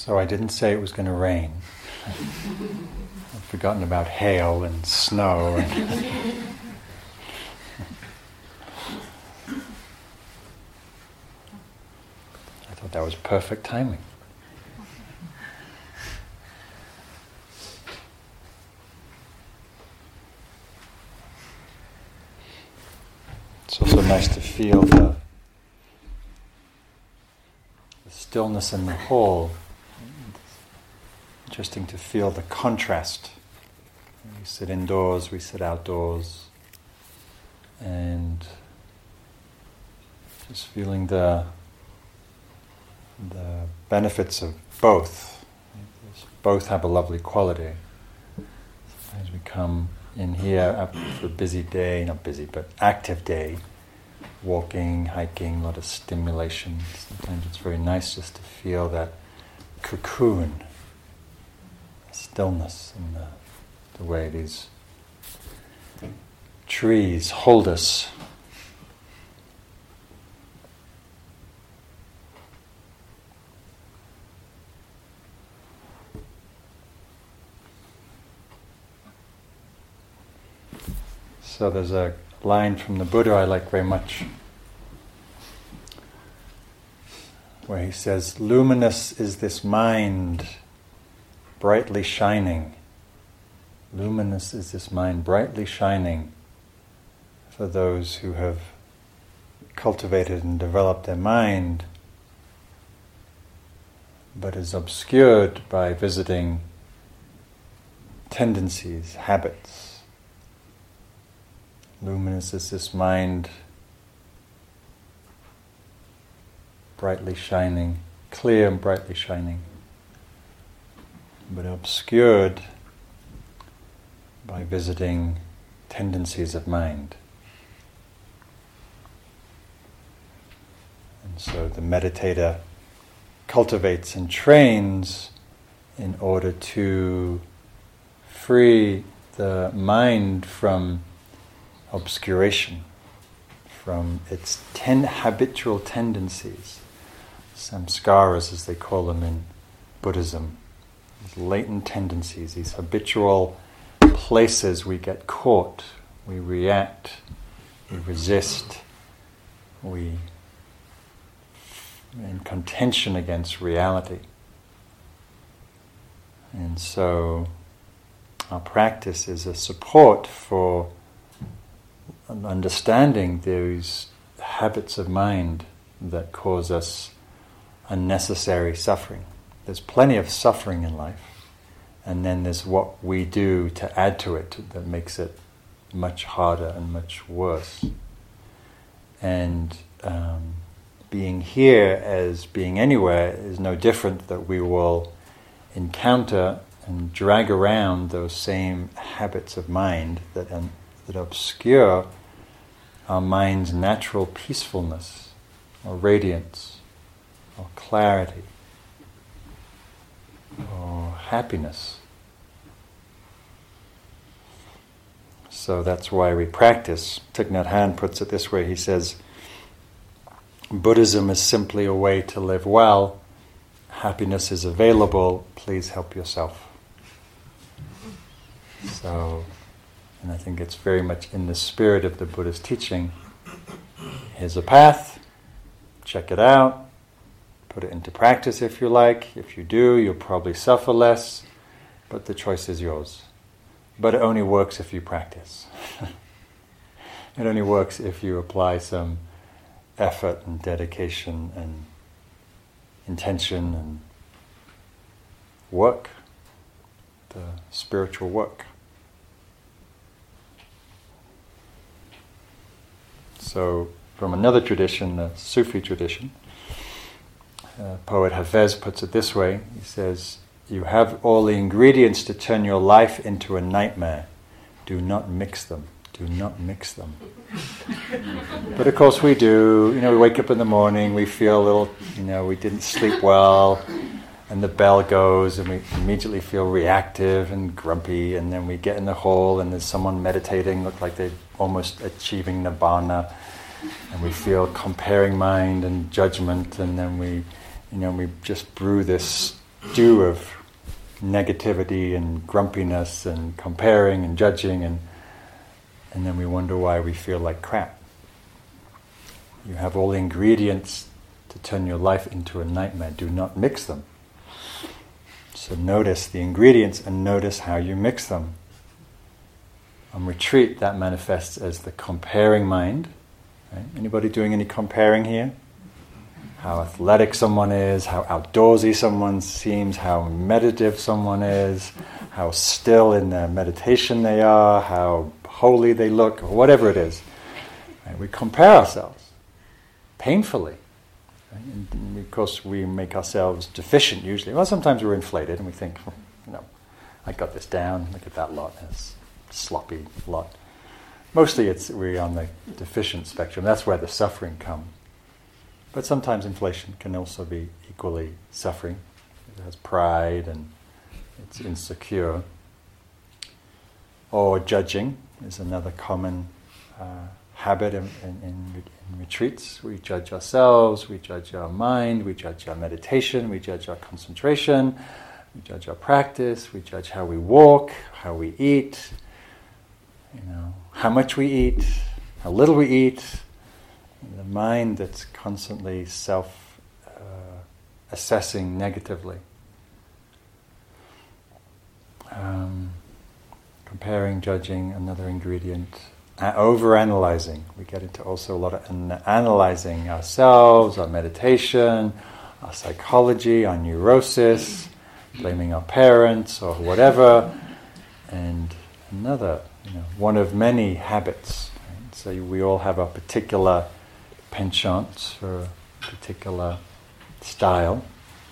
So I didn't say it was going to rain. I've forgotten about hail and snow. I thought that was perfect timing. It's also nice to feel the stillness in the hall. Interesting to feel the contrast. We sit indoors, we sit outdoors, and just feeling the benefits of both. Both have a lovely quality. Sometimes we come in here after a busy day, not busy, but active day, walking, hiking, a lot of stimulation. Sometimes it's very nice just to feel that cocoon, stillness, and the way these trees hold us. So there's a line from the Buddha I like very much, where he says, "Luminous is this mind, brightly shining." Luminous is this mind, brightly shining, for those who have cultivated and developed their mind, but is obscured by visiting tendencies, habits. Luminous is this mind, brightly shining, clear and brightly shining, but obscured by visiting tendencies of mind. And so the meditator cultivates and trains in order to free the mind from obscuration, from its habitual tendencies, samskaras as they call them in Buddhism, these latent tendencies, these habitual places we get caught, we react, we resist, we in contention against reality. And so our practice is a support for understanding these habits of mind that cause us unnecessary suffering. There's plenty of suffering in life, and then there's what we do to add to it that makes it much harder and much worse. And being here as being anywhere is no different, that we will encounter and drag around those same habits of mind that obscure our mind's natural peacefulness or radiance or clarity or happiness. So that's why we practice. Thich Nhat Hanh puts it this way, he says, Buddhism is simply a way to live well. Happiness is available. Please help yourself. So, and I think it's very much in the spirit of the Buddha's teaching. Here's a path. Check it out. Put it into practice if you like. If you do, you'll probably suffer less, but the choice is yours. But it only works if you practice. It only works if you apply some effort and dedication and intention and work, the spiritual work. So, from another tradition, the Sufi tradition, poet Hafez puts it this way. He says, "You have all the ingredients to turn your life into a nightmare. Do not mix them. Do not mix them." But of course we do. We wake up in the morning, we feel a little, we didn't sleep well, and the bell goes, and we immediately feel reactive and grumpy, and then we get in the hall, and there's someone meditating, look like they're almost achieving nibbana, and we feel comparing mind and judgment, and then we just brew this stew of negativity and grumpiness and comparing and judging, and then we wonder why we feel like crap. You have all the ingredients to turn your life into a nightmare. Do not mix them. So notice the ingredients and notice how you mix them. On retreat, that manifests as the comparing mind. Right? Anybody doing any comparing here? How athletic someone is, how outdoorsy someone seems, how meditative someone is, how still in their meditation they are, how holy they look, or whatever it is. Right? We compare ourselves painfully. Right? And of course, we make ourselves deficient usually. Well, sometimes we're inflated and we think, I got this down, look at that lot, it's sloppy lot. Mostly we're on the deficient spectrum. That's where the suffering comes. But sometimes inflation can also be equally suffering. It has pride and it's insecure. Or judging is another common habit in retreats. We judge ourselves, we judge our mind, we judge our meditation, we judge our concentration, we judge our practice, we judge how we walk, how we eat, how much we eat, how little we eat. The mind that's constantly self-assessing negatively. Comparing, judging, another ingredient. Over-analyzing. We get into also a lot of analyzing ourselves, our meditation, our psychology, our neurosis, blaming our parents or whatever. And another, one of many habits. Right? So we all have a particular penchants for a particular style.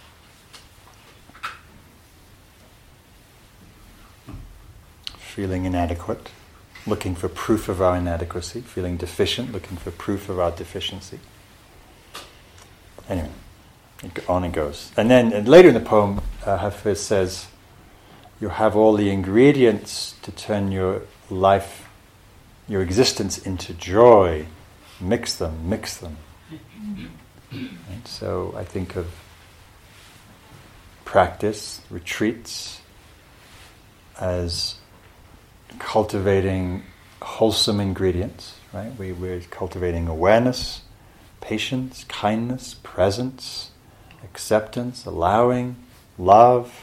Feeling inadequate, looking for proof of our inadequacy, feeling deficient, looking for proof of our deficiency. Anyway, on it goes. And then later in the poem, Hafiz says, you have all the ingredients to turn your life, your existence into joy. Mix them. Right? So I think of practice, retreats, as cultivating wholesome ingredients. Right? We're cultivating awareness, patience, kindness, presence, acceptance, allowing, love,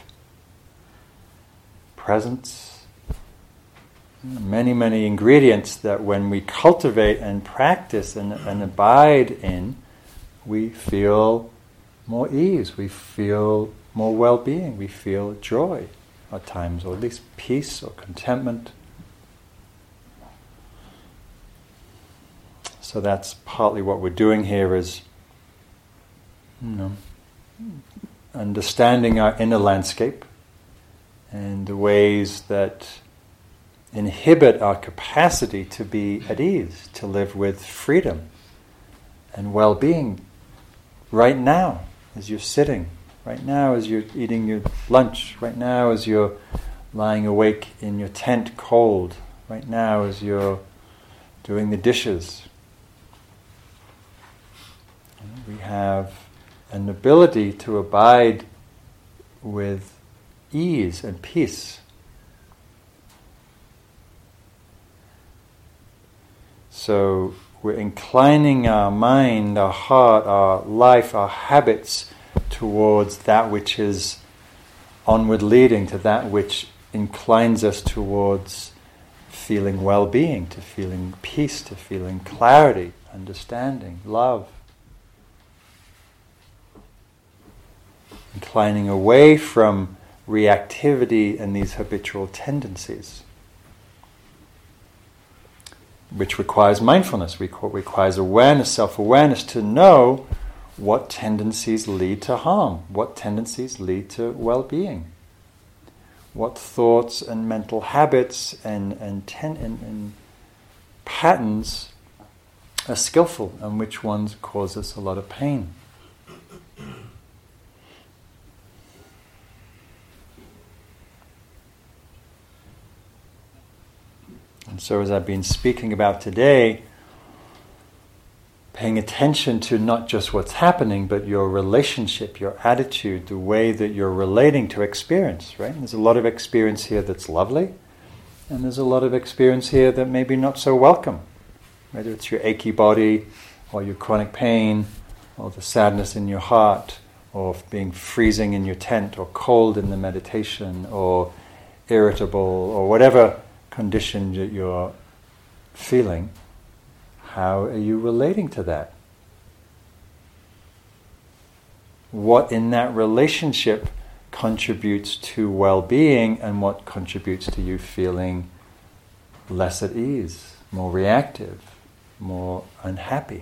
presence. Many, many ingredients that when we cultivate and practice and abide in, we feel more ease, we feel more well-being, we feel joy at times, or at least peace or contentment. So that's partly what we're doing here is, understanding our inner landscape and the ways that inhibit our capacity to be at ease, to live with freedom and well-being right now as you're sitting, right now as you're eating your lunch, right now as you're lying awake in your tent cold, right now as you're doing the dishes. We have an ability to abide with ease and peace. So we're inclining our mind, our heart, our life, our habits towards that which is onward leading, to that which inclines us towards feeling well-being, to feeling peace, to feeling clarity, understanding, love. Inclining away from reactivity and these habitual tendencies, which requires mindfulness, requires awareness, self-awareness to know what tendencies lead to harm, what tendencies lead to well-being, what thoughts and mental habits and patterns are skillful and which ones cause us a lot of pain. And so as I've been speaking about today, paying attention to not just what's happening, but your relationship, your attitude, the way that you're relating to experience, right? And there's a lot of experience here that's lovely, and there's a lot of experience here that may be not so welcome. Whether it's your achy body, or your chronic pain, or the sadness in your heart, or being freezing in your tent, or cold in the meditation, or irritable, or whatever condition that you're feeling. How are you relating to that? What in that relationship contributes to well-being, and what contributes to you feeling less at ease, more reactive, more unhappy?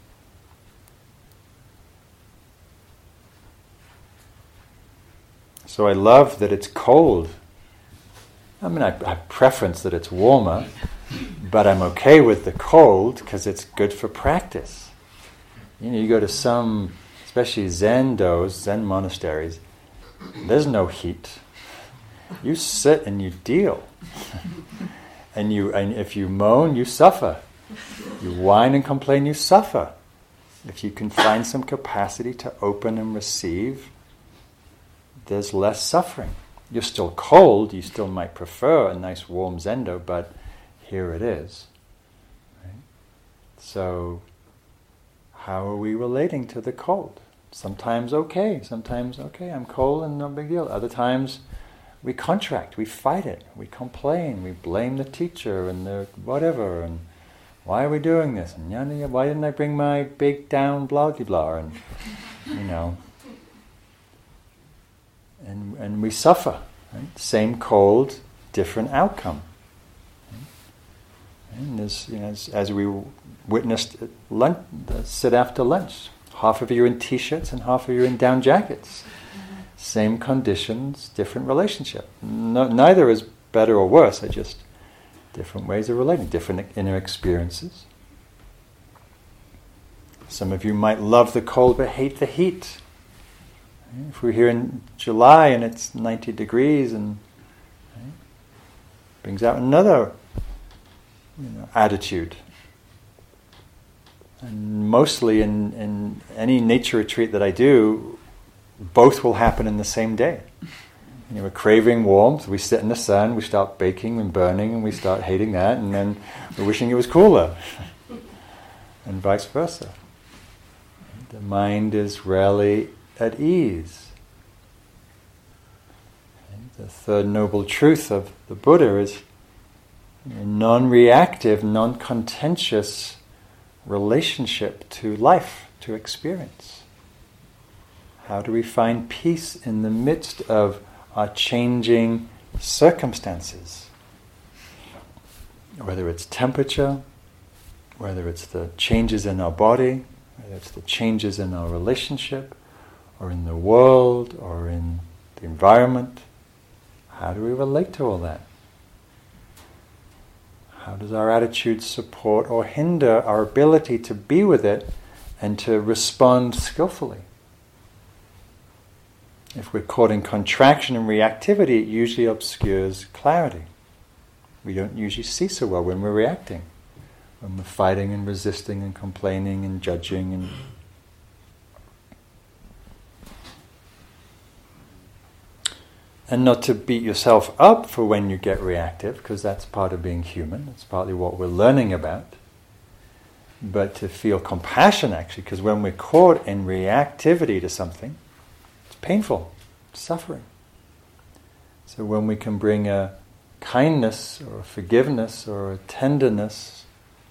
So I love that it's cold. I mean, I preference that it's warmer, but I'm okay with the cold because it's good for practice. You go to some, especially Zen monasteries, there's no heat. You sit and you deal. And if you moan, you suffer. You whine and complain, you suffer. If you can find some capacity to open and receive, there's less suffering. You're still cold, you still might prefer a nice warm zendo, but here it is. Right? So, how are we relating to the cold? Sometimes okay, I'm cold and no big deal. Other times we contract, we fight it, we complain, we blame the teacher and the whatever, and why are we doing this? And why didn't I bring my big down blah blah blah, and and we suffer. Right? Same cold, different outcome. Right? And as we witnessed at lunch, sit after lunch, half of you in t-shirts and half of you in down jackets. Same conditions, different relationship. Neither is better or worse. They're just different ways of relating, different inner experiences. Some of you might love the cold but hate the heat. If we're here in July and it's 90 degrees, and brings out another attitude. And mostly in any nature retreat that I do, both will happen in the same day. We're craving warmth, we sit in the sun, we start baking and burning, and we start hating that, and then we're wishing it was cooler. And vice versa. The mind is rarely at ease. The third noble truth of the Buddha is a non-reactive, non-contentious relationship to life, to experience. How do we find peace in the midst of our changing circumstances? Whether it's temperature, whether it's the changes in our body, whether it's the changes in our relationship, or in the world, or in the environment. How do we relate to all that? How does our attitude support or hinder our ability to be with it and to respond skillfully? If we're caught in contraction and reactivity, it usually obscures clarity. We don't usually see so well when we're reacting, when we're fighting and resisting and complaining and judging and not to beat yourself up for when you get reactive, because that's part of being human. It's partly what we're learning about. But to feel compassion, actually, because when we're caught in reactivity to something, it's painful, it's suffering. So when we can bring a kindness or a forgiveness or a tenderness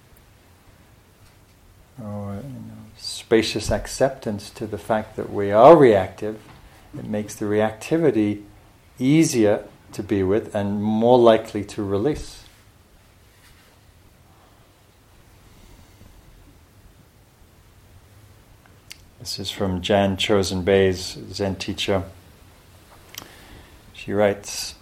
or spacious acceptance to the fact that we are reactive, it makes the reactivity easier to be with and more likely to release. This is from Jan Chosen Bay's Zen teacher. She writes,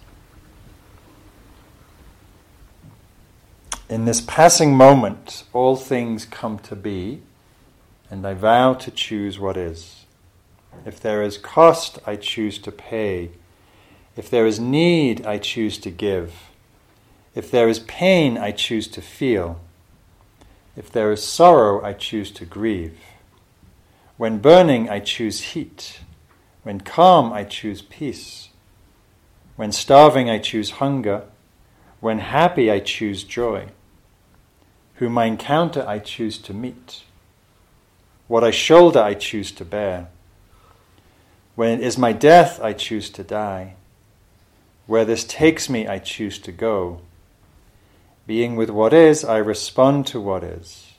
"In this passing moment, all things come to be, and I vow to choose what is. If there is cost, I choose to pay. If there is need, I choose to give. If there is pain, I choose to feel. If there is sorrow, I choose to grieve. When burning, I choose heat. When calm, I choose peace. When starving, I choose hunger. When happy, I choose joy. Whom I encounter, I choose to meet. What I shoulder, I choose to bear. When it is my death, I choose to die. Where this takes me, I choose to go. Being with what is, I respond to what is.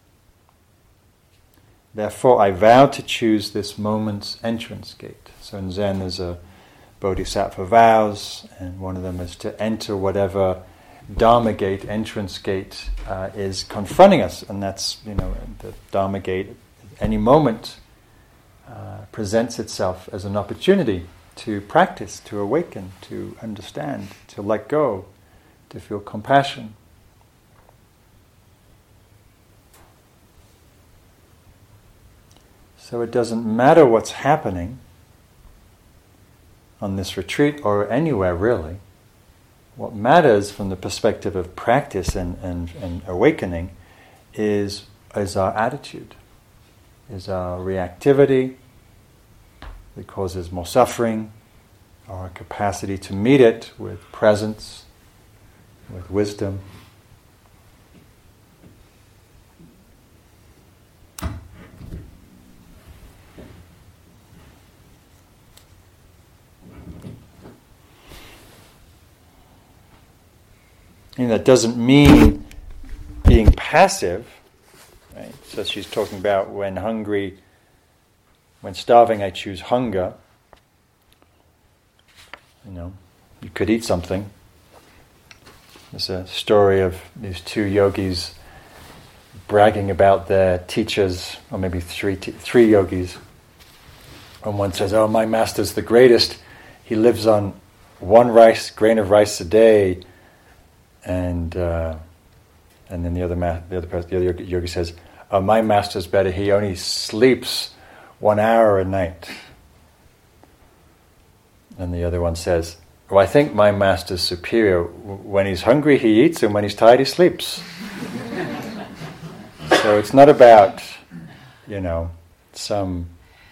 Therefore, I vow to choose this moment's entrance gate. So in Zen, there's a Bodhisattva vows, and one of them is to enter whatever Dharma gate, entrance gate, is confronting us, and that's, the Dharma gate. Any moment presents itself as an opportunity to practice, to awaken, to understand, to let go, to feel compassion. So it doesn't matter what's happening on this retreat or anywhere really. What matters from the perspective of practice and awakening is our attitude, is our reactivity that causes more suffering, our capacity to meet it with presence, with wisdom. And that doesn't mean being passive, right? So she's talking about when hungry, when starving, I choose hunger. You could eat something. There's a story of these two yogis bragging about their teachers, or maybe three yogis. And one says, "Oh, my master's the greatest. He lives on one grain of rice a day." And then the other yogi says, "Oh, my master's better. He only sleeps 1 hour a night." And the other one says, "Well, I think my master's superior. When he's hungry, he eats, and when he's tired, he sleeps." So it's not about, some,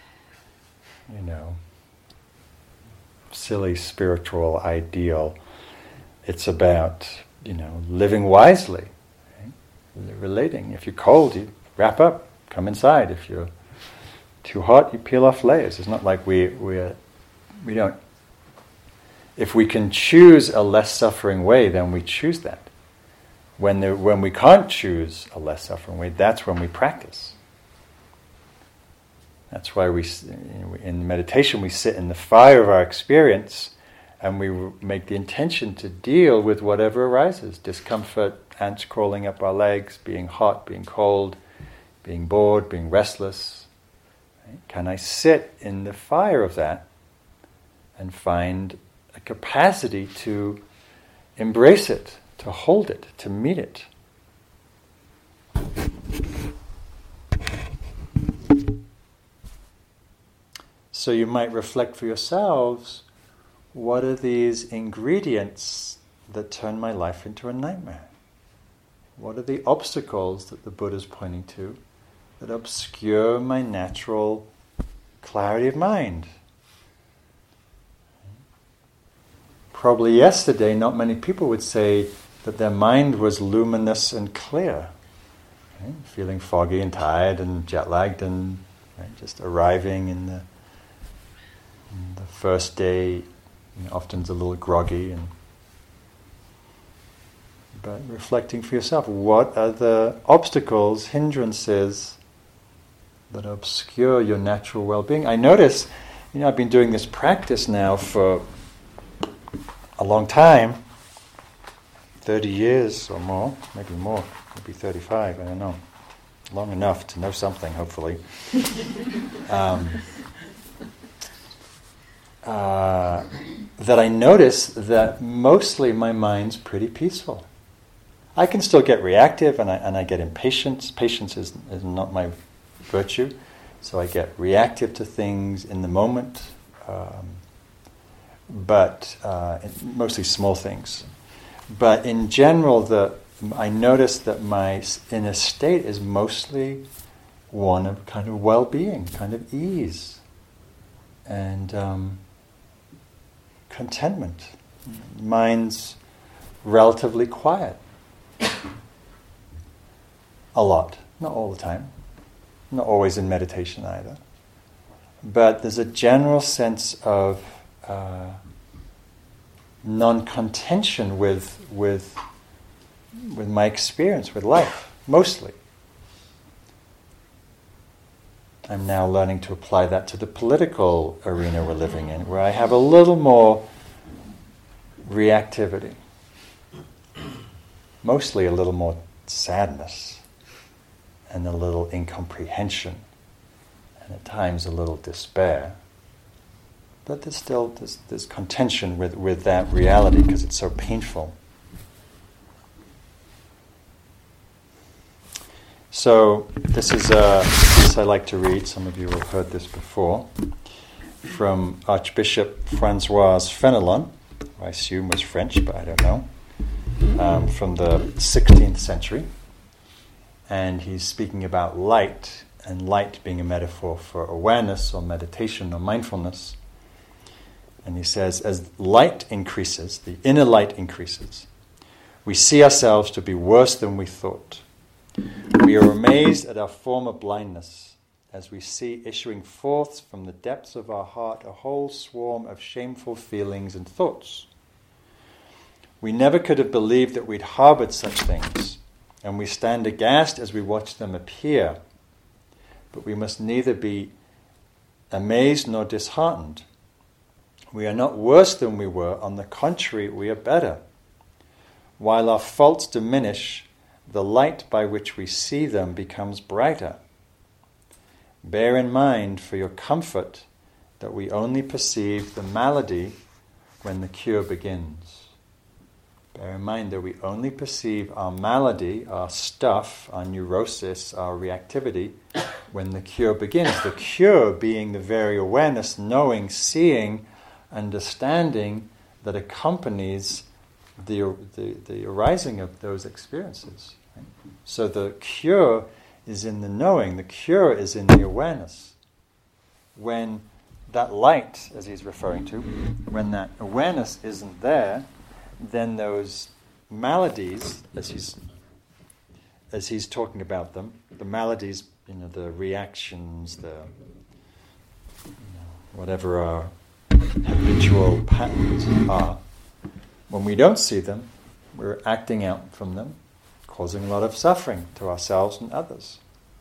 silly spiritual ideal. It's about, living wisely, right? Relating. If you're cold, you wrap up, come inside. If you're too hot, you peel off layers. It's not like we don't. If we can choose a less suffering way, then we choose that. When we can't choose a less suffering way, that's when we practice. That's why in meditation we sit in the fire of our experience, and we make the intention to deal with whatever arises. Discomfort, ants crawling up our legs, being hot, being cold, being bored, being restless. Right? Can I sit in the fire of that and find a capacity to embrace it, to hold it, to meet it? So you might reflect for yourselves, what are these ingredients that turn my life into a nightmare? What are the obstacles that the Buddha's pointing to that obscure my natural clarity of mind? Probably yesterday, not many people would say that their mind was luminous and clear, right? Feeling foggy and tired and jet-lagged and just arriving in the first day. Often it's a little groggy, but reflecting for yourself, what are the obstacles, hindrances that obscure your natural well-being? I notice, I've been doing this practice now for a long time, 30 years or more, maybe 35, I don't know. Long enough to know something, hopefully. That I notice that mostly my mind's pretty peaceful. I can still get reactive and I get impatient. Patience is not my virtue, so I get reactive to things in the moment, but mostly small things. But in general, I notice that my inner state is mostly one of kind of well-being, kind of ease, and contentment. Mind's relatively quiet. A lot. Not all the time. Not always in meditation either. But there's a general sense of non-contention with my experience, with life, mostly. I'm now learning to apply that to the political arena we're living in, where I have a little more reactivity. Mostly a little more sadness and a little incomprehension and at times a little despair. But there's still there's contention with that reality because it's so painful. So this is a piece I like to read. Some of you have heard this before. From Archbishop Francois Fenelon, who I assume was French, but I don't know. From the 16th century. And he's speaking about light, and light being a metaphor for awareness or meditation or mindfulness. And he says, as light increases, the inner light increases, we see ourselves to be worse than we thought. We are amazed at our former blindness as we see issuing forth from the depths of our heart a whole swarm of shameful feelings and thoughts. We never could have believed that we'd harbored such things, and we stand aghast as we watch them appear. But we must neither be amazed nor disheartened. We are not worse than we were, on the contrary, we are better. While our faults diminish, the light by which we see them becomes brighter. Bear in mind for your comfort that we only perceive the malady when the cure begins. Bear in mind that we only perceive our malady, our stuff, our neurosis, our reactivity, when the cure begins. The cure being the very awareness, knowing, seeing, understanding that accompanies the arising of those experiences. Right? So the cure is in the knowing, the cure is in the awareness. When that light, as he's referring to, when that awareness isn't there, then those maladies, as he's talking about them, the maladies, the reactions, whatever our habitual patterns are, when we don't see them, we're acting out from them, causing a lot of suffering to ourselves and others.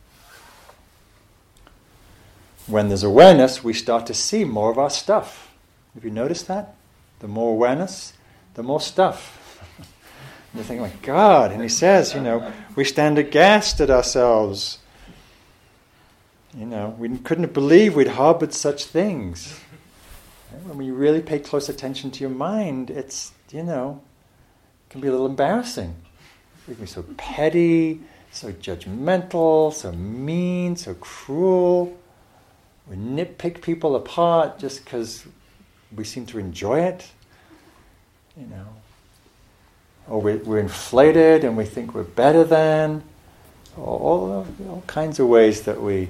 When there's awareness, we start to see more of our stuff. Have you noticed that? The more awareness, the more stuff. You think, oh my God, and he says, we stand aghast at ourselves. We couldn't believe we'd harbored such things. When we really pay close attention to your mind, it's, it can be a little embarrassing. We can be so petty, so judgmental, so mean, so cruel. We nitpick people apart just because we seem to enjoy it. Or we're inflated and we think we're better than. All kinds of ways that we,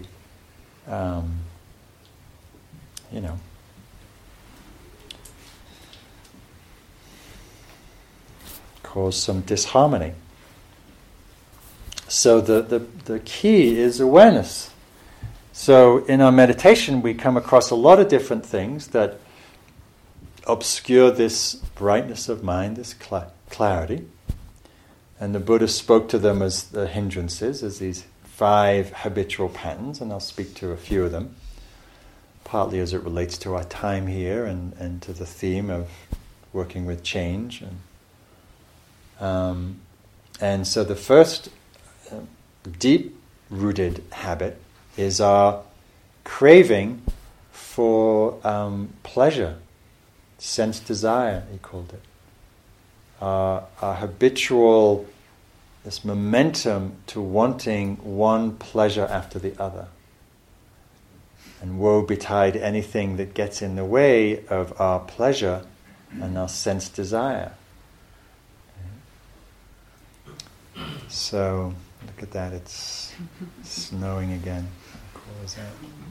cause some disharmony. So the key is awareness. So in our meditation we come across a lot of different things that obscure this brightness of mind, this clarity. And the Buddha spoke to them as the hindrances, as these 5 habitual patterns, and I'll speak to a few of them, partly as it relates to our time here and to the theme of working with change. And so the first deep-rooted habit is our craving for pleasure, sense desire, he called it. Our habitual, this momentum to wanting one pleasure after the other. And woe betide anything that gets in the way of our pleasure and our sense desire. So, look at that, it's snowing again. How cool is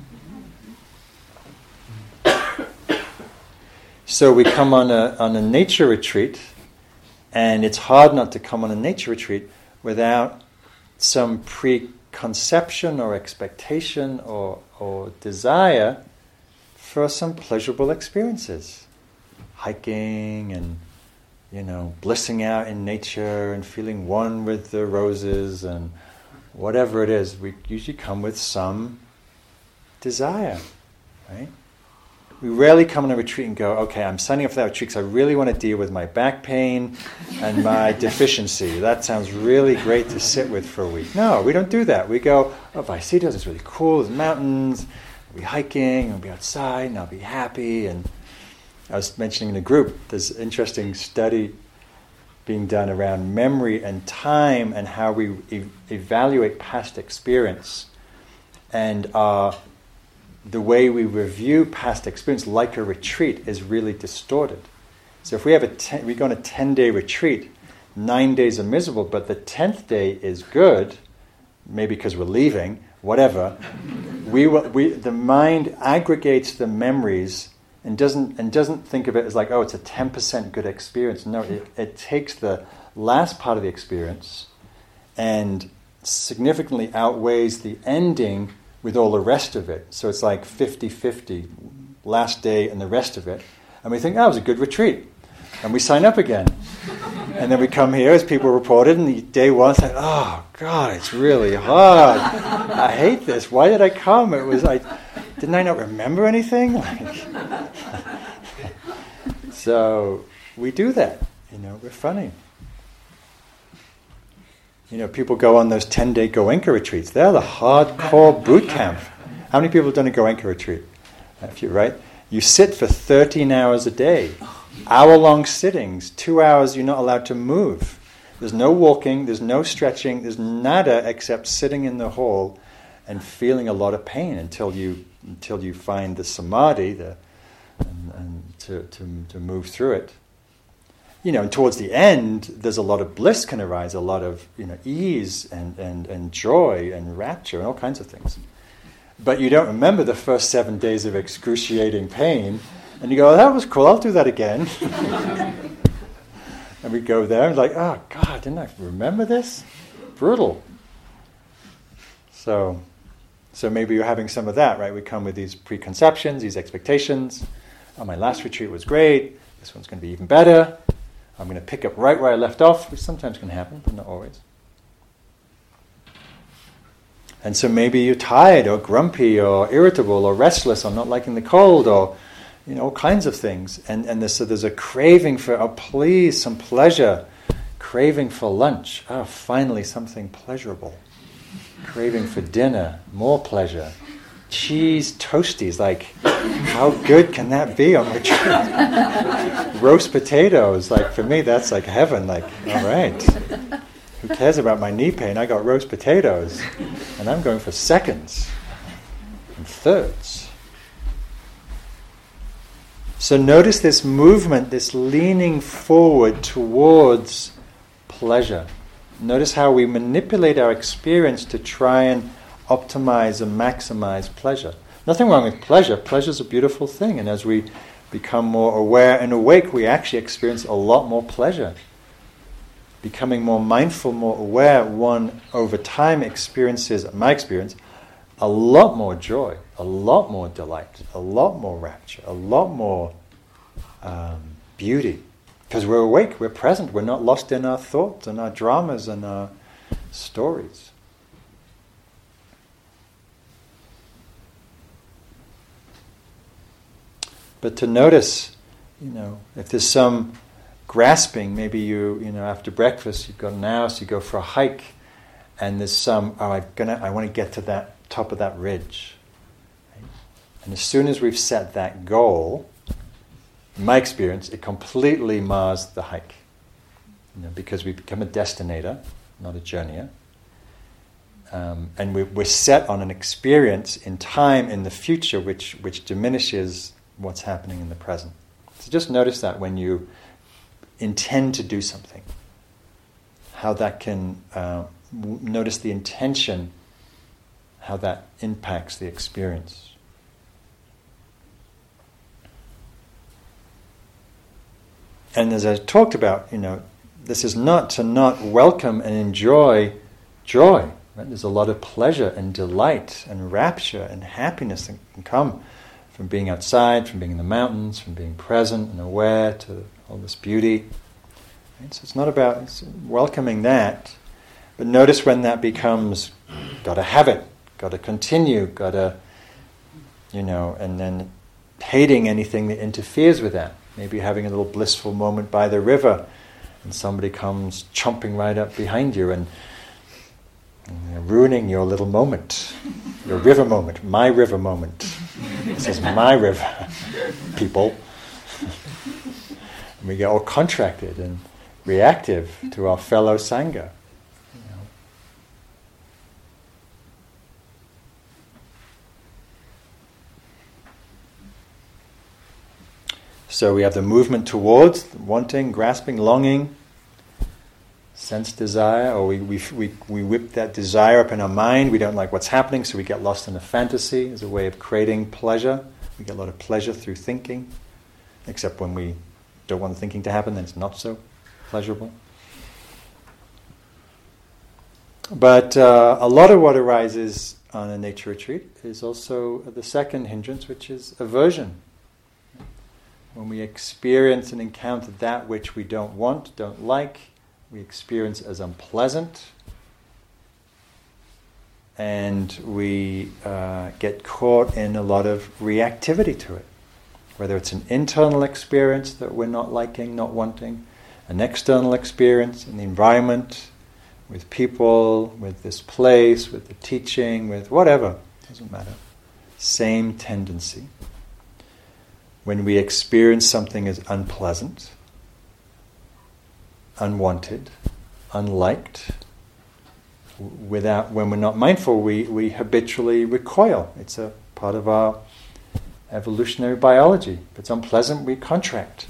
that? So we come on a nature retreat, and it's hard not to come on a nature retreat without some preconception or expectation or desire for some pleasurable experiences. Hiking and, blissing out in nature and feeling one with the roses and whatever it is. We usually come with some desire, right? We rarely come on a retreat and go, okay, I'm signing up for that retreat because I really want to deal with my back pain and my deficiency. That sounds really great to sit with for a week. No, we don't do that. We go, oh, Vaisiddhas is really cool, there's mountains, we'll be hiking, we'll be outside, and I'll be happy. And I was mentioning in the group, there's an interesting study being done around memory and time and how we evaluate past experience. And the way we review past experience, like a retreat, is really distorted. So if we have we go on a 10-day retreat, 9 days are miserable, but the 10th day is good, maybe because we're leaving, whatever. The mind aggregates the memories and doesn't think of it as like, oh, it's a 10% good experience. No, it takes the last part of the experience and significantly outweighs the ending with all the rest of it. So it's like 50-50, last day and the rest of it. And we think, oh, it was a good retreat. And we sign up again. And then we come here, as people reported, and the day one, it's like, oh, God, it's really hard. I hate this. Why did I come? It was like, didn't I not remember anything? So we do that. We're funny. People go on those 10-day Goenka retreats. They're the hardcore boot camp. How many people have done a Goenka retreat? If you're right, you sit for 13 hours a day, hour-long sittings, 2 hours you're not allowed to move. There's no walking, there's no stretching, there's nada except sitting in the hall and feeling a lot of pain until you find the samadhi and to move through it. And towards the end, there's a lot of bliss can arise, a lot of ease and joy and rapture and all kinds of things. But you don't remember the first 7 days of excruciating pain, and you go, oh, that was cool, I'll do that again. And we go there and like, oh God, didn't I remember this? Brutal. So maybe you're having some of that, right? We come with these preconceptions, these expectations. Oh, my last retreat was great, this one's going to be even better. I'm going to pick up right where I left off, which sometimes can happen, but not always. And so maybe you're tired or grumpy or irritable or restless or not liking the cold or all kinds of things. And so there's a craving for, oh please, some pleasure. Craving for lunch. Oh, finally something pleasurable. Craving for dinner. More pleasure. Cheese toasties, like how good can that be on retreat? Roast potatoes, like for me that's like heaven, like all right. Who cares about my knee pain? I got roast potatoes and I'm going for seconds and thirds. So notice this movement, this leaning forward towards pleasure. Notice how we manipulate our experience to try and optimize and maximize pleasure. Nothing wrong with pleasure. Pleasure's a beautiful thing, and as we become more aware and awake, we actually experience a lot more pleasure. Becoming more mindful, more aware, one over time experiences, my experience, a lot more joy, a lot more delight, a lot more rapture, a lot more beauty. Because we're awake, we're present, we're not lost in our thoughts and our dramas and our stories. But to notice, if there's some grasping, maybe you after breakfast you've got an hour, so you go for a hike, and there's some, I want to get to that top of that ridge. Right? And as soon as we've set that goal, in my experience, it completely mars the hike. Because we become a destinator, not a journeyer. And we're set on an experience in time in the future which diminishes what's happening in the present. So just notice that when you intend to do something. how that can notice the intention, how that impacts the experience. And as I talked about, this is not to not welcome and enjoy joy. Right? There's a lot of pleasure and delight and rapture and happiness that can come from being outside, from being in the mountains, from being present and aware to all this beauty. Right? So it's not about welcoming that, but notice when that becomes, gotta have it, gotta continue, gotta, and then hating anything that interferes with that. Maybe having a little blissful moment by the river and somebody comes chomping right up behind you and ruining your little moment, your river moment, my river moment. This is my river, people. And we get all contracted and reactive to our fellow Sangha. So we have the movement towards, wanting, grasping, longing, sense desire, or we whip that desire up in our mind. We don't like what's happening, so we get lost in a fantasy as a way of creating pleasure. We get a lot of pleasure through thinking, except when we don't want the thinking to happen, then it's not so pleasurable. But a lot of what arises on a nature retreat is also the second hindrance, which is aversion. When we experience and encounter that which we don't want, don't like, we experience as unpleasant, and we get caught in a lot of reactivity to it. Whether it's an internal experience that we're not liking, not wanting, an external experience in the environment, with people, with this place, with the teaching, with whatever, doesn't matter. Same tendency. When we experience something as unpleasant, unwanted, unliked, when we're not mindful, we habitually recoil. It's a part of our evolutionary biology. If it's unpleasant, we contract.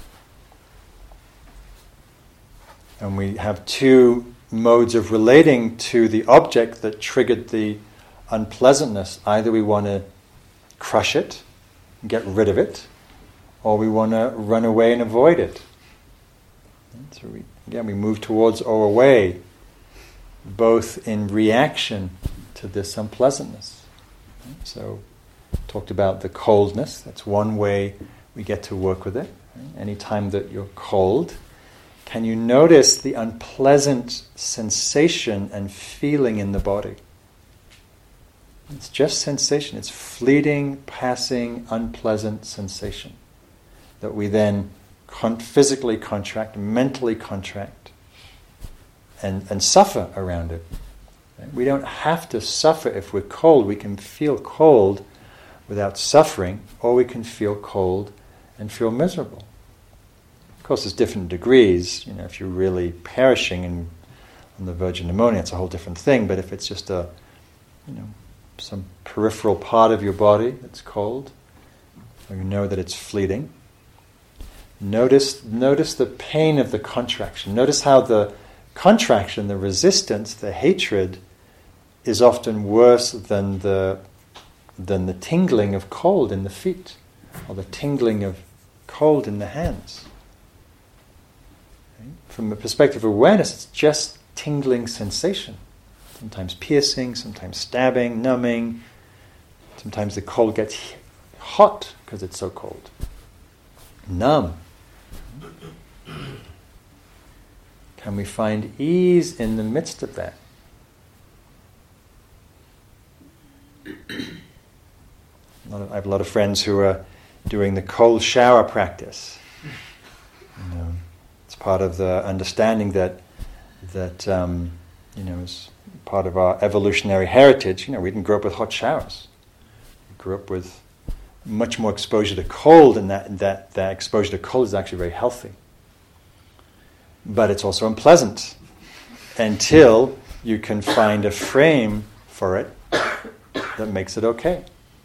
And we have two modes of relating to the object that triggered the unpleasantness. Either we want to crush it, get rid of it, or we want to run away and avoid it. So we move towards or away, both in reaction to this unpleasantness. So, talked about the coldness. That's one way we get to work with it. Anytime that you're cold, can you notice the unpleasant sensation and feeling in the body? It's just sensation. It's fleeting, passing, unpleasant sensation that we then physically contract, mentally contract, and suffer around it. We don't have to suffer if we're cold. We can feel cold without suffering, or we can feel cold and feel miserable. Of course, there's different degrees. If you're really perishing and on the verge of pneumonia, it's a whole different thing. But if it's just some peripheral part of your body that's cold, so you know that it's fleeting. Notice the pain of the contraction. Notice how the contraction, the resistance, the hatred, is often worse than the tingling of cold in the feet, or the tingling of cold in the hands. Okay? From the perspective of awareness, it's just tingling sensation. Sometimes piercing, sometimes stabbing, numbing. Sometimes the cold gets hot because it's so cold. Numb. Can we find ease in the midst of that? I have a lot of friends who are doing the cold shower practice. It's part of the understanding that is part of our evolutionary heritage. We didn't grow up with hot showers. We grew up with much more exposure to cold, and that exposure to cold is actually very healthy. But it's also unpleasant until you can find a frame for it that makes it okay.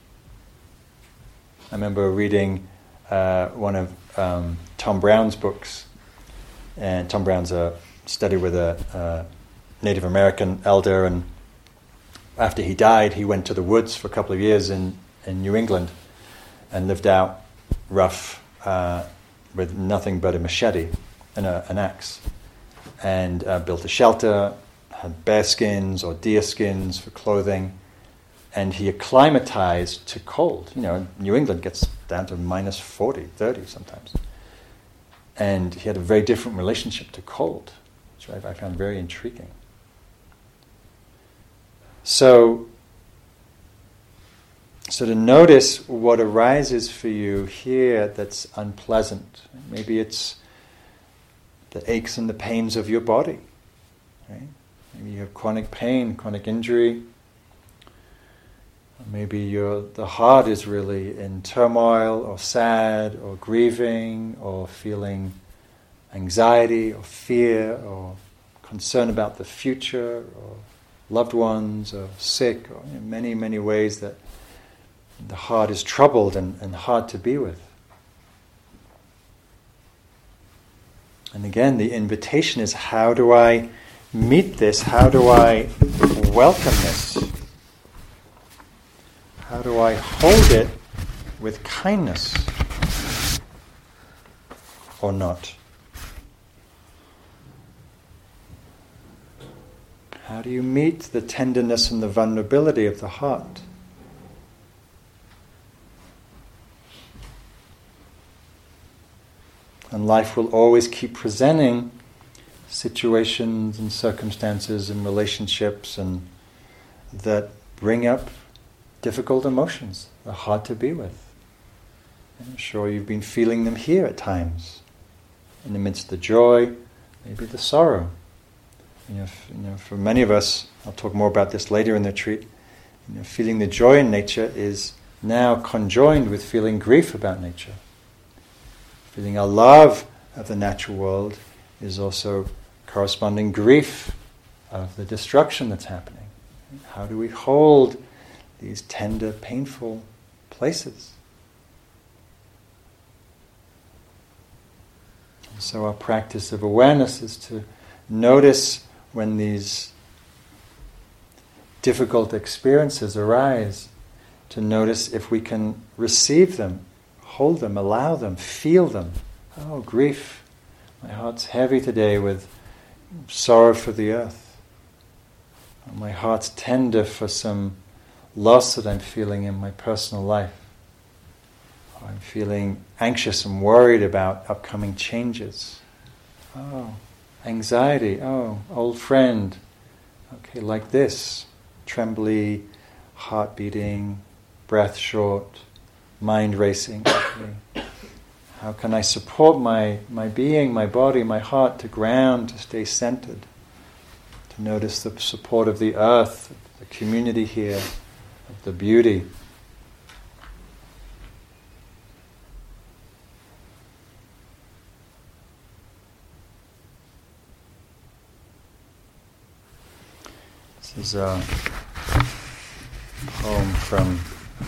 I remember reading one of Tom Brown's books, and Tom Brown's a study with a Native American elder, and after he died, he went to the woods for a couple of years in New England and lived out rough with nothing but a machete and an axe, and built a shelter, had bear skins or deer skins for clothing, and he acclimatized to cold. New England gets down to minus 40, 30 sometimes. And he had a very different relationship to cold, which I found very intriguing. So to notice what arises for you here that's unpleasant. Maybe it's the aches and the pains of your body. Right? Maybe you have chronic pain, chronic injury. Or maybe the heart is really in turmoil or sad or grieving or feeling anxiety or fear or concern about the future or loved ones or sick, or in many, many ways that the heart is troubled and hard to be with. And again, the invitation is, how do I meet this? How do I welcome this? How do I hold it with kindness or not? How do you meet the tenderness and the vulnerability of the heart? And life will always keep presenting situations and circumstances and relationships and that bring up difficult emotions. They're hard to be with. I'm sure you've been feeling them here at times. In the midst of the joy, maybe the sorrow. For many of us, I'll talk more about this later in the retreat, feeling the joy in nature is now conjoined with feeling grief about nature. Feeling our love of the natural world is also corresponding grief of the destruction that's happening. How do we hold these tender, painful places? And so our practice of awareness is to notice when these difficult experiences arise, to notice if we can receive them, hold them, allow them, feel them. Oh, grief. My heart's heavy today with sorrow for the earth. My heart's tender for some loss that I'm feeling in my personal life. I'm feeling anxious and worried about upcoming changes. Oh, anxiety. Oh, old friend. Okay, like this. Trembly, heart beating, breath short, mind racing. Okay. How can I support my being, my body, my heart to ground, to stay centered? To notice the support of the earth, the community here, of the beauty. This is a poem from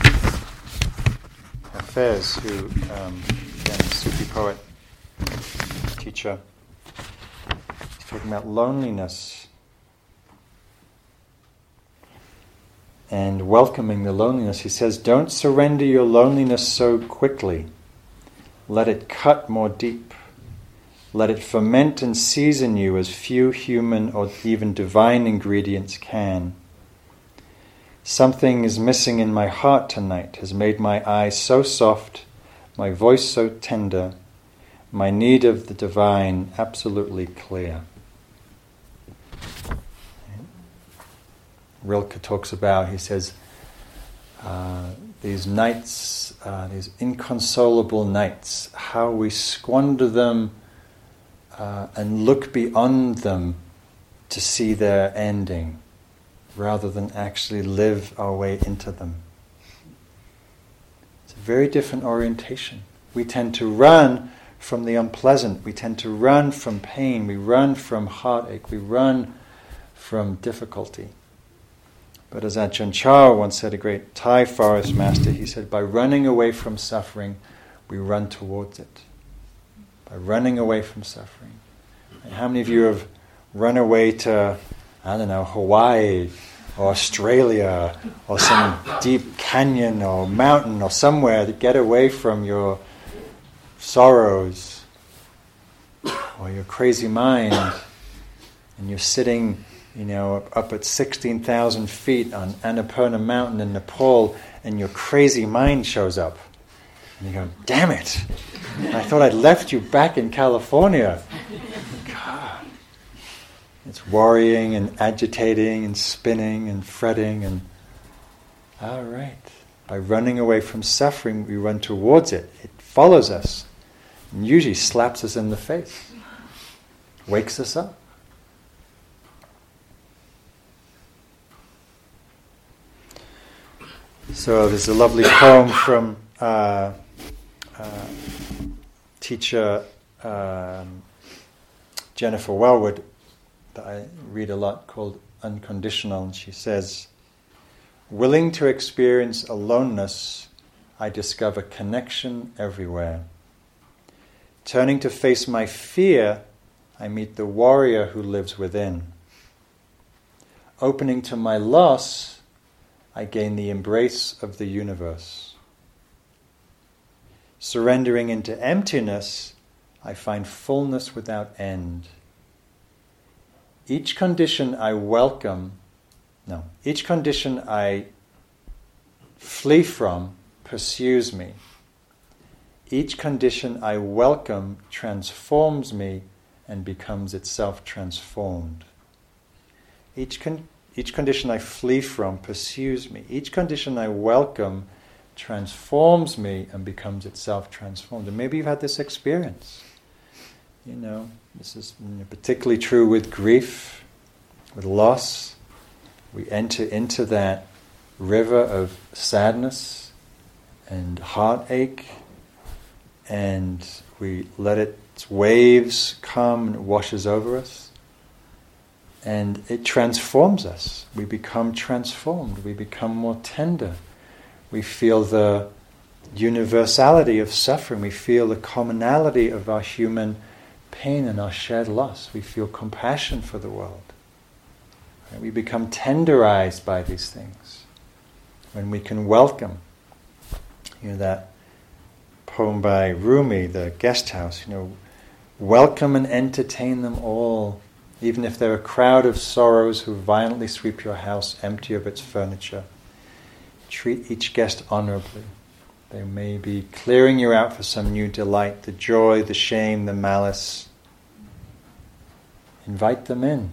Hafez, who, again, a Sufi poet, teacher. He's talking about loneliness and welcoming the loneliness. He says, "Don't surrender your loneliness so quickly. Let it cut more deep. Let it ferment and season you as few human or even divine ingredients can. Something is missing in my heart tonight, has made my eyes so soft, my voice so tender, my need of the divine absolutely clear." Rilke talks about, he says, these nights, these inconsolable nights, how we squander them and look beyond them to see their ending, rather than actually live our way into them. It's a very different orientation. We tend to run from the unpleasant. We tend to run from pain. We run from heartache. We run from difficulty. But as Ajahn Chah once said, a great Thai forest master, he said, by running away from suffering, we run towards it. By running away from suffering. And how many of you have run away to I don't know, Hawaii or Australia or some deep canyon or mountain or somewhere to get away from your sorrows or your crazy mind, and you're sitting, up at 16,000 feet on Annapurna Mountain in Nepal, and your crazy mind shows up. And you go, damn it! I thought I'd left you back in California. God. It's worrying and agitating and spinning and fretting and... All right. By running away from suffering, we run towards it. It follows us. And usually slaps us in the face. Wakes us up. So there's a lovely poem from teacher Jennifer Wellwood that I read a lot, called Unconditional, and she says, willing to experience aloneness, I discover connection everywhere. Turning to face my fear, I meet the warrior who lives within. Opening to my loss, I gain the embrace of the universe. Surrendering into emptiness, I find fullness without end. Each condition I flee from pursues me. Each condition I welcome transforms me and becomes itself transformed. Each condition I flee from pursues me. Each condition I welcome transforms me and becomes itself transformed. And maybe you've had this experience. This is particularly true with grief, with loss. We enter into that river of sadness and heartache, and we let its waves come and it washes over us. And it transforms us. We become transformed. We become more tender. We feel the universality of suffering. We feel the commonality of our human pain and our shared loss. We feel compassion for the world. And we become tenderized by these things. When we can welcome, that poem by Rumi, The Guest House, welcome and entertain them all, even if they're a crowd of sorrows who violently sweep your house empty of its furniture. Treat each guest honorably. They may be clearing you out for some new delight, the joy, the shame, the malice. Invite them in.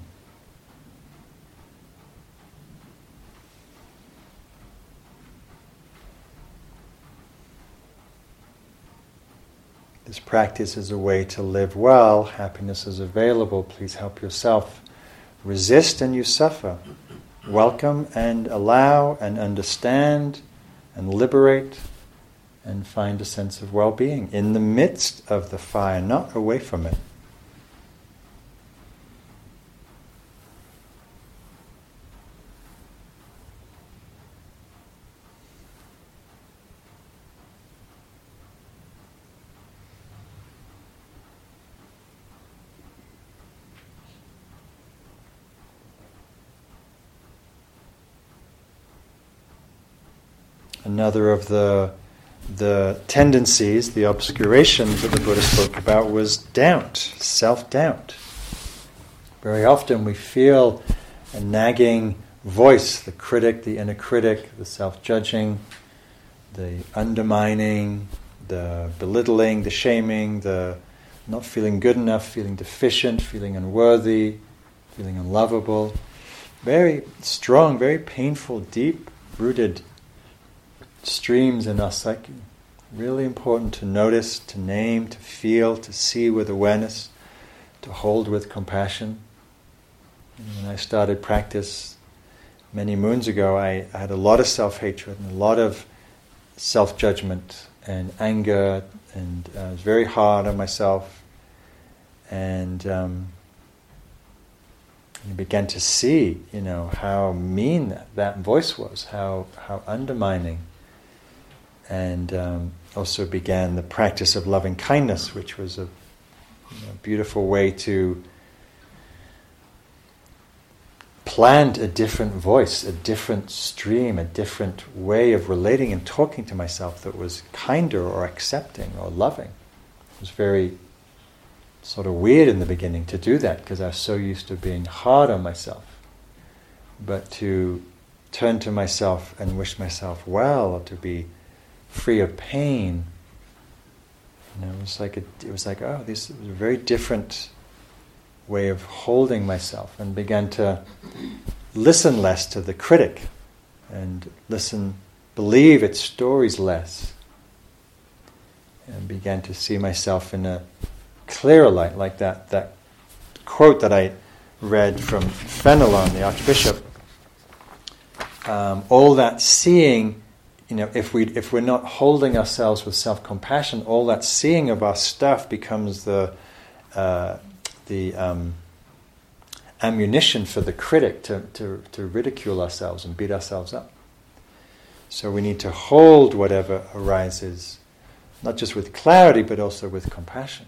This practice is a way to live well. Happiness is available. Please help yourself. Resist and you suffer. Welcome and allow and understand and liberate and find a sense of well-being in the midst of the fire, not away from it. Another of the tendencies, the obscurations that the Buddha spoke about was doubt, self-doubt. Very often we feel a nagging voice, the critic, the inner critic, the self-judging, the undermining, the belittling, the shaming, the not feeling good enough, feeling deficient, feeling unworthy, feeling unlovable. Very strong, very painful, deep-rooted streams in our psyche. Really important to notice, to name, to feel, to see with awareness, to hold with compassion. When I started practice many moons ago, I had a lot of self-hatred and a lot of self-judgment and anger, and I was very hard on myself. And you began to see, how mean that voice was, how undermining. And also began the practice of loving kindness, which was a beautiful way to plant a different voice, a different stream, a different way of relating and talking to myself that was kinder or accepting or loving. It was very sort of weird in the beginning to do that because I was so used to being hard on myself. But to turn to myself and wish myself well, or to be free of pain, it was like oh, this was a very different way of holding myself, and began to listen less to the critic and believe its stories less, and began to see myself in a clearer light, like that quote that I read from Fenelon, the Archbishop. All that seeing, if we're not holding ourselves with self-compassion, all that seeing of our stuff becomes the ammunition for the critic to ridicule ourselves and beat ourselves up. So we need to hold whatever arises, not just with clarity, but also with compassion.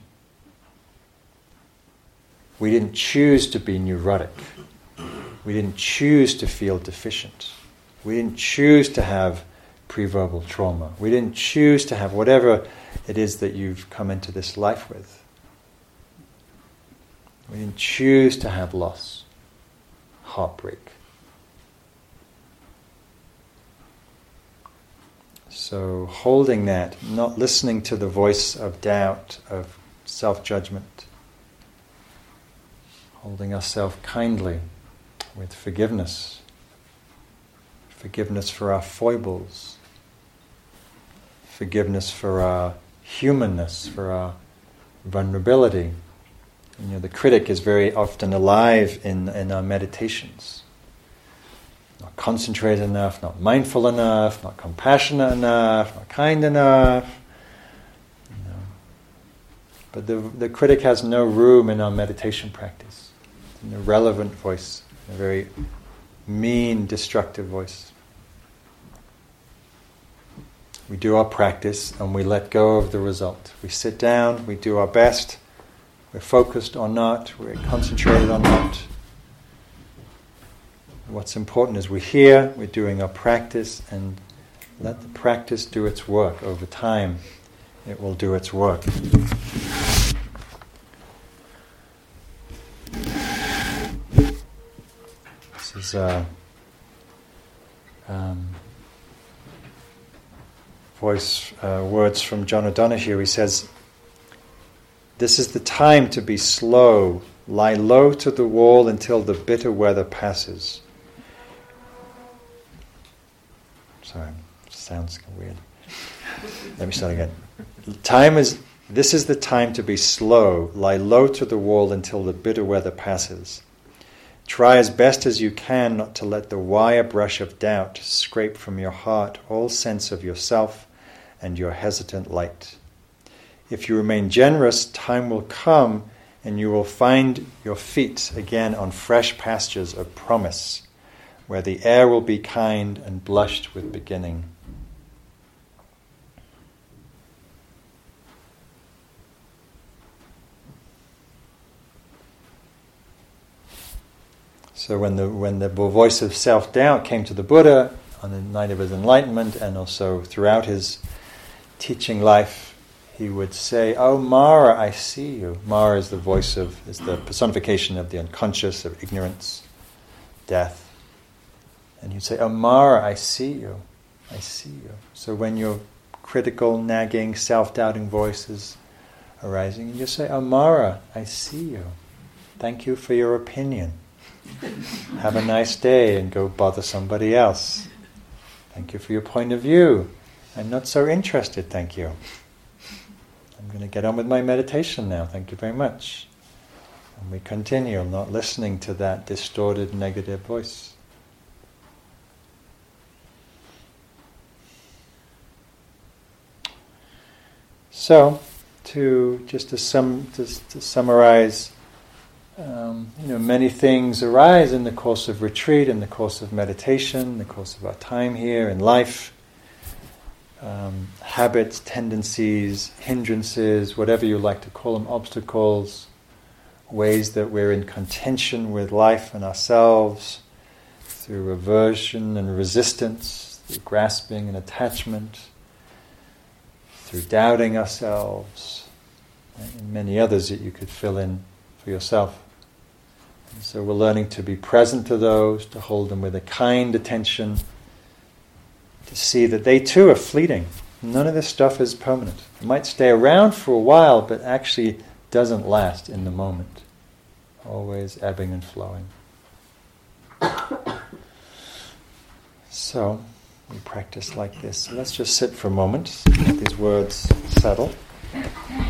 We didn't choose to be neurotic. We didn't choose to feel deficient. We didn't choose to have pre-verbal trauma. We didn't choose to have whatever it is that you've come into this life with. We didn't choose to have loss, heartbreak. So holding that, not listening to the voice of doubt, of self-judgment, holding ourselves kindly with forgiveness. Forgiveness for our foibles. Forgiveness for our humanness, for our vulnerability. The critic is very often alive in our meditations. Not concentrated enough, not mindful enough, not compassionate enough, not kind enough. But the critic has no room in our meditation practice. It's an irrelevant voice, a very mean, destructive voice. We do our practice and we let go of the result. We sit down, we do our best, we're focused or not, we're concentrated or not. What's important is we're here, we're doing our practice, and let the practice do its work. Over time, it will do its work. This is words from John O'Donoghue. He says, "This is the time to be slow. Lie low to the wall until the bitter weather passes." Sorry, sounds weird. Let me start again. This is the time to be slow. Lie low to the wall until the bitter weather passes. Try as best as you can not to let the wire brush of doubt scrape from your heart all sense of yourself and your hesitant light. If you remain generous, time will come and you will find your feet again on fresh pastures of promise, where the air will be kind and blushed with beginning. So when the voice of self-doubt came to the Buddha on the night of his enlightenment, and also throughout his teaching life, he would say, "Oh Mara, I see you." Mara is the personification of the unconscious, of ignorance, death. And he'd say, "Oh Mara, I see you. I see you." So when your critical, nagging, self-doubting voice is arising, you just say, "Oh Mara, I see you. Thank you for your opinion. Have a nice day and go bother somebody else. Thank you for your point of view. I'm not so interested, thank you. I'm going to get on with my meditation now, thank you very much." And we continue, not listening to that distorted, negative voice. So, to summarize, many things arise in the course of retreat, in the course of meditation, in the course of our time here in life. Habits, tendencies, hindrances, whatever you like to call them, obstacles, ways that we're in contention with life and ourselves, through aversion and resistance, through grasping and attachment, through doubting ourselves, and many others that you could fill in for yourself. And so we're learning to be present to those, to hold them with a kind attention, to see that they too are fleeting. None of this stuff is permanent. It might stay around for a while, but actually doesn't last in the moment. Always ebbing and flowing. So, we practice like this. So let's just sit for a moment, let these words settle.